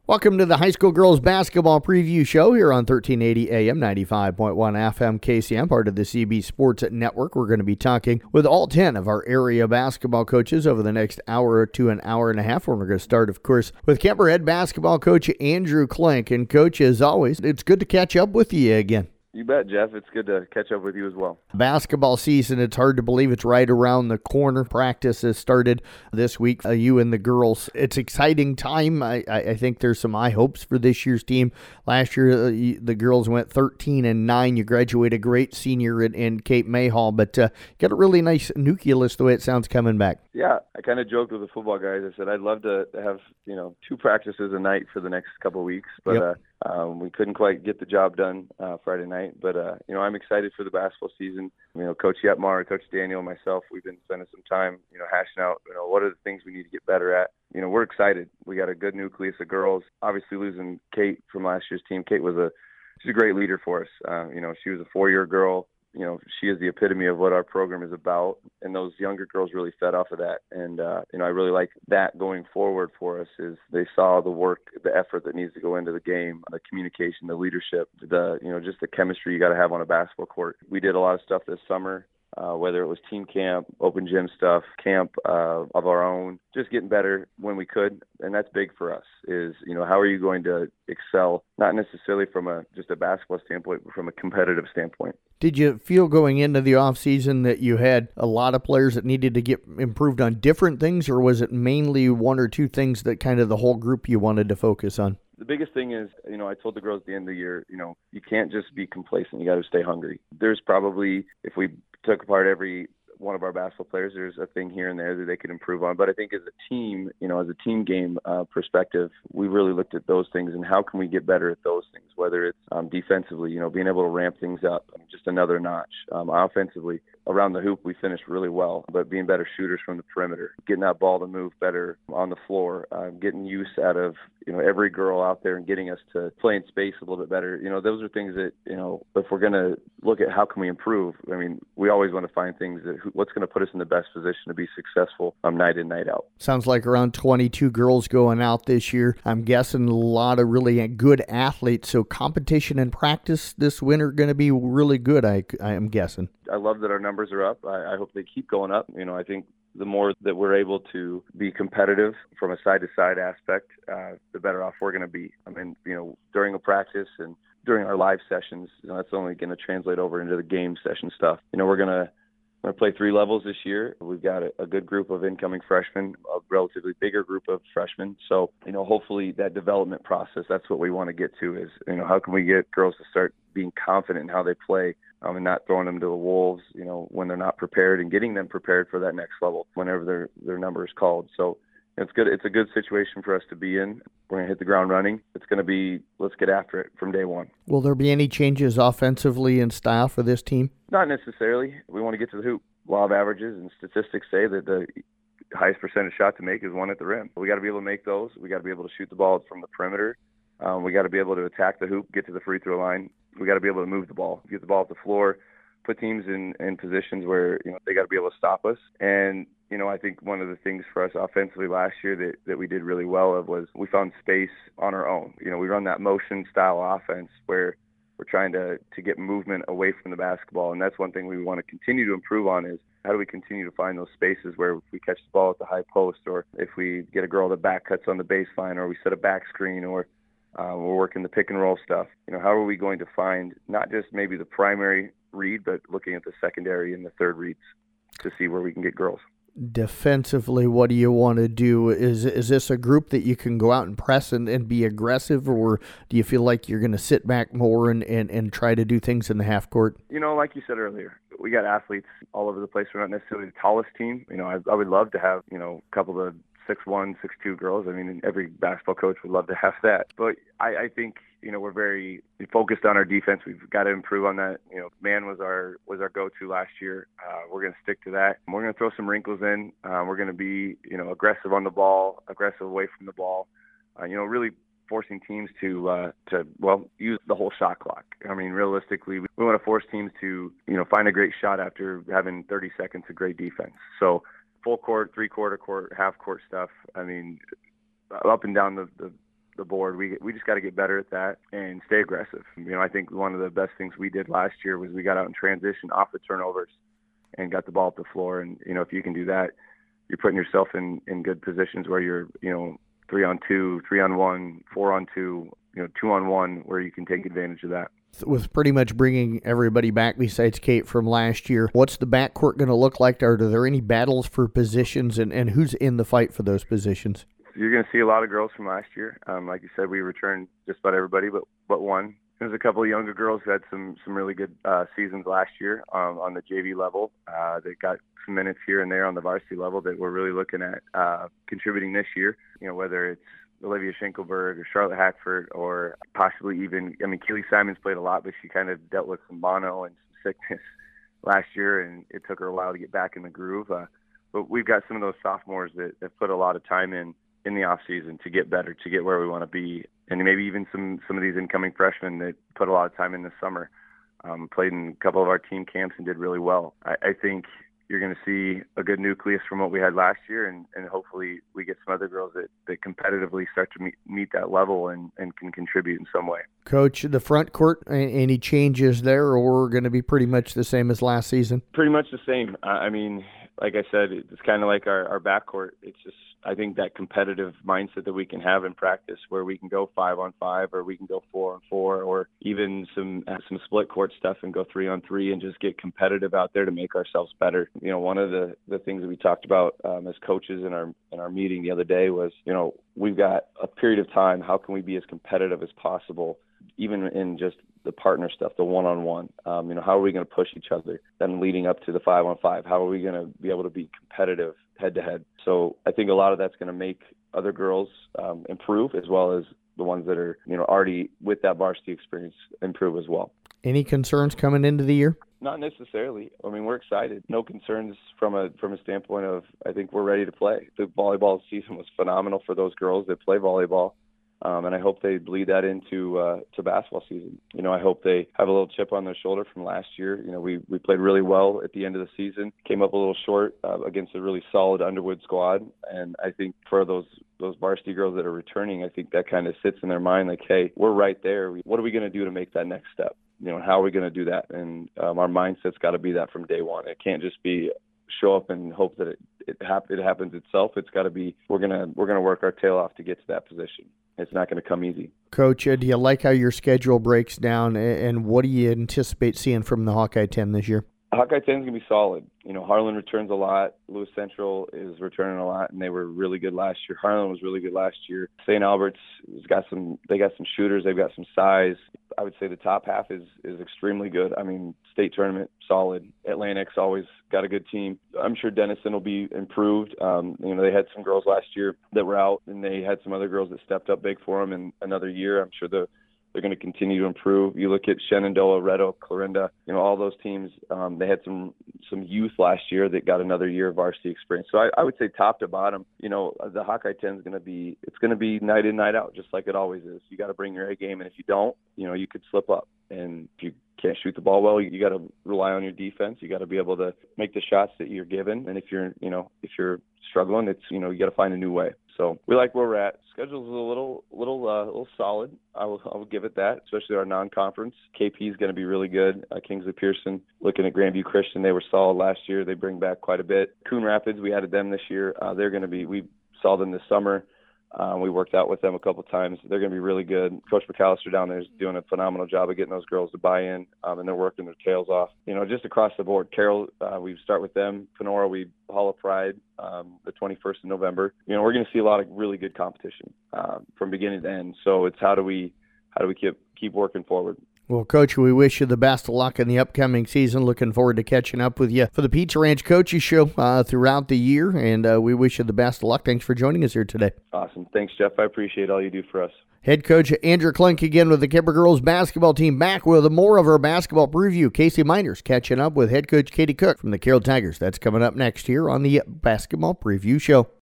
Welcome to the High School Girls Basketball Preview Show here on 1380 AM, 95.1 FM KCM, part of the CB Sports Network. We're going to be talking with all 10 of our area basketball coaches over the next hour to an hour and a half. We're going to start, of course, with Kemper head basketball coach Andrew Klink. And, Coach, as always, it's good to catch up with you again. You bet, Jeff. It's good to catch up with you as well. Basketball season, it's hard to believe it's right around the corner. Practice has started this week, you and the girls. It's exciting time. I think there's some high hopes for this year's team. Last year, the girls went 13-9. You graduated a great senior in Kate Mayhall, but got a really nice nucleus the way it sounds coming back. Yeah, I kind of joked with the football guys. I said I'd love to have 2 practices a night for the next couple of weeks, but we couldn't quite get the job done Friday night. But I'm excited for the basketball season. Coach Yetmar, Coach Daniel, and myself, we've been spending some time hashing out what are the things we need to get better at. We're excited. We got a good nucleus of girls. Obviously, losing Kate from last year's team. Kate she's a great leader for us. She was a 4-year girl. She is the epitome of what our program is about, and those younger girls really fed off of that. And, I really like that going forward for us is they saw the work, the effort that needs to go into the game, the communication, the leadership, just the chemistry you got to have on a basketball court. We did a lot of stuff this summer, whether it was team camp, open gym stuff, camp of our own, just getting better when we could. And that's big for us is, how are you going to excel, not necessarily from just a basketball standpoint, but from a competitive standpoint. Did you feel going into the offseason that you had a lot of players that needed to get improved on different things, or was it mainly one or two things that kind of the whole group you wanted to focus on? The biggest thing is, I told the girls at the end of the year, you can't just be complacent. You got to stay hungry. There's probably, if we took apart every one of our basketball players, there's a thing here and there that they could improve on. But I think as a team, as a team game perspective, we really looked at those things and how can we get better at those things, whether it's defensively, being able to ramp things up just another notch. Offensively, around the hoop, we finished really well, but being better shooters from the perimeter, getting that ball to move better on the floor, getting use out of, every girl out there and getting us to play in space a little bit better. Those are things that, if we're going to look at how can we improve, we always want to find things that what's going to put us in the best position to be successful night in, night out. Sounds like around 22 girls going out this year. I'm guessing a lot of really good athletes. So competition and practice this winter going to be really good, I am guessing. I love that our numbers are up. I hope they keep going up. I think the more that we're able to be competitive from a side-to-side aspect, the better off we're going to be. During a practice and during our live sessions, that's only going to translate over into the game session stuff. We're going to play 3 levels this year. We've got a good group of incoming freshmen, a relatively bigger group of freshmen. So, hopefully that development process, that's what we want to get to is, how can we get girls to start being confident in how they play and not throwing them to the wolves, when they're not prepared and getting them prepared for that next level whenever their number is called. So it's good. It's a good situation for us to be in. We're going to hit the ground running. It's going to be, let's get after it from day one. Will there be any changes offensively in style for this team? Not necessarily. We want to get to the hoop. Law of averages and statistics say that the highest percentage shot to make is one at the rim. We got to be able to make those. We got to be able to shoot the ball from the perimeter. We got to be able to attack the hoop, get to the free throw line. We got to be able to move the ball, get the ball off the floor, put teams in positions where they got to be able to stop us. And I think one of the things for us offensively last year that we did really well of was we found space on our own. We run that motion style offense where we're trying to get movement away from the basketball. And that's one thing we want to continue to improve on is how do we continue to find those spaces where if we catch the ball at the high post or if we get a girl that back cuts on the baseline or we set a back screen or we're working the pick and roll stuff. How are we going to find not just maybe the primary read, but looking at the secondary and the third reads to see where we can get girls. Defensively, what do you want to do? Is this a group that you can go out and press and be aggressive, or do you feel like you're going to sit back more and try to do things in the half court? Like you said earlier, we got athletes all over the place. We're not necessarily the tallest team. I would love to have, a couple of 6'1", 6'2" girls. Every basketball coach would love to have that. But I think, we're very focused on our defense. We've got to improve on that. Man was our go-to last year. We're going to stick to that. We're going to throw some wrinkles in. We're going to be, aggressive on the ball, aggressive away from the ball. Really forcing teams to use the whole shot clock. Realistically, we want to force teams to, find a great shot after having 30 seconds of great defense. So full court, 3/4 court, half court stuff. Up and down the the board. We just got to get better at that and stay aggressive. I think one of the best things we did last year was we got out in transition off the turnovers and got the ball up the floor. And, if you can do that, you're putting yourself in good positions where you're, 3-on-2, 3-on-1, 4-on-2, 2-on-1, where you can take advantage of that. With pretty much bringing everybody back besides Kate from last year, what's the backcourt going to look like? Are there any battles for positions, and who's in the fight for those positions? You're going to see a lot of girls from last year. Like you said, we returned just about everybody but one. There's a couple of younger girls who had some really good seasons last year on the JV level. They got some minutes here and there on the varsity level that we're really looking at contributing this year. Whether it's Olivia Schenkelberg or Charlotte Hackford or possibly even, Keely Simons played a lot, but she kind of dealt with some mono and some sickness last year, and it took her a while to get back in the groove. But we've got some of those sophomores that have put a lot of time in the off season to get better, to get where we want to be. And maybe even some of these incoming freshmen that put a lot of time in this summer, played in a couple of our team camps and did really well. I think you're going to see a good nucleus from what we had last year, and hopefully we get some other girls that competitively start to meet that level and can contribute in some way. Coach, the front court, any changes there, or going to be pretty much the same as last season? Pretty much the same. Like I said, it's kind of like our backcourt. It's just, I think, that competitive mindset that we can have in practice, where we can go 5-on-5, or we can go 4-on-4, or even some split court stuff and go 3-on-3 and just get competitive out there to make ourselves better. One of the things that we talked about as coaches in our meeting the other day was, we've got a period of time. How can we be as competitive as possible, even in just the partner stuff, the one-on-one? How are we going to push each other? Then leading up to the 5-on-5, how are we going to be able to be competitive head-to-head? So I think a lot of that's going to make other girls improve, as well as the ones that are already with that varsity experience improve as well. Any concerns coming into the year? Not necessarily. We're excited. No concerns from a standpoint of, I think we're ready to play. The volleyball season was phenomenal for those girls that play volleyball. And I hope they bleed that into to basketball season. I hope they have a little chip on their shoulder from last year. We played really well at the end of the season, came up a little short against a really solid Underwood squad. And I think for those varsity girls that are returning, I think that kind of sits in their mind like, hey, we're right there. What are we going to do to make that next step? How are we going to do that? And our mindset's got to be that from day one. It can't just be show up and hope that it happens itself. It's got to be we're gonna work our tail off to get to that position. It's not going to come easy. Coach, do you like how your schedule breaks down, and what do you anticipate seeing from the Hawkeye 10 this year? Hawkeye 10 is going to be solid. Harlan returns a lot. Lewis Central is returning a lot, and they were really good last year. Harlan was really good last year. St. Albert's got some shooters. They've got some size. I would say the top half is extremely good. State tournament, solid. Atlantic's always got a good team. I'm sure Denison will be improved. They had some girls last year that were out, and they had some other girls that stepped up big for them in another year. I'm sure they're going to continue to improve. You look at Shenandoah, Red Oak, Clarinda, all those teams, they had some youth last year that got another year of varsity experience. So I would say top to bottom, the Hawkeye 10 is going to be night in, night out, just like it always is. You got to bring your A game, and if you don't, you could slip up. And if you can't shoot the ball well, you got to rely on your defense. You got to be able to make the shots that you're given. And if you're struggling, it's, you got to find a new way. So we like where we're at. Schedule's a little solid. I will give it that, especially our non-conference. KP is going to be really good. Kingsley Pearson, looking at Grandview Christian, they were solid last year. They bring back quite a bit. Coon Rapids, we added them this year. They're going to be. We saw them this summer. We worked out with them a couple times. They're going to be really good. Coach McAllister down there is doing a phenomenal job of getting those girls to buy in, and they're working their tails off. Just across the board. Carroll, we start with them. Panora, we Hall of Pride, the 21st of November. We're going to see a lot of really good competition from beginning to end. So it's how do we keep working forward. Well, Coach, we wish you the best of luck in the upcoming season. Looking forward to catching up with you for the Pizza Ranch Coaches Show throughout the year, and we wish you the best of luck. Thanks for joining us here today. Awesome. Thanks, Jeff. I appreciate all you do for us. Head coach Andrew Klink again with the Kemper girls basketball team, back with more of our basketball preview. Casey Miners catching up with head coach Katie Cook from the Carroll Tigers. That's coming up next here on the Basketball Preview Show.